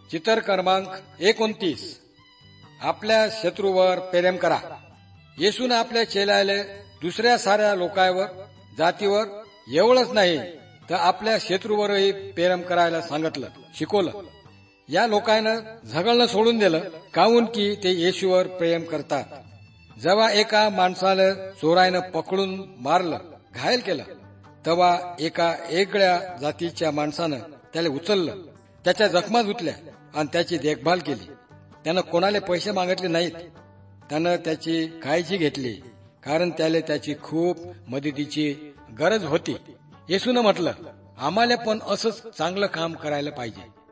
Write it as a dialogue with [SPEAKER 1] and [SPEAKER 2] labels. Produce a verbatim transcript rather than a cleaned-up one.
[SPEAKER 1] चित्र क्रमांक एकोणतीस. आपल्या शत्रूवर प्रेम करा. येशूने आपल्या चेल्याले दुसऱ्या साऱ्या लोकांवर जातीवर एवढंच नाही तर आपल्या शत्रूवरही प्रेम करायला सांगितलं, शिकवलं. या लोकांना झगडणं सोडून दिलं, काहून की ते येशूवर प्रेम करतात. जेव्हा एका माणसाला चोरानं पकडून मारलं, घायल केलं, तेव्हा एका वेगळ्या जातीच्या माणसानं त्याला उचललं, त्याच्या जखमा धुतल्या आणि त्याची देखभाल केली. त्यानं कोणाला पैसे मागितले नाहीत. त्यानं त्याची काळजी घेतली, कारण त्याला त्याची खूप मदतीची गरज होती. येशूनं म्हटलं, आम्हाला पण असंच चांगलं काम करायला पाहिजे.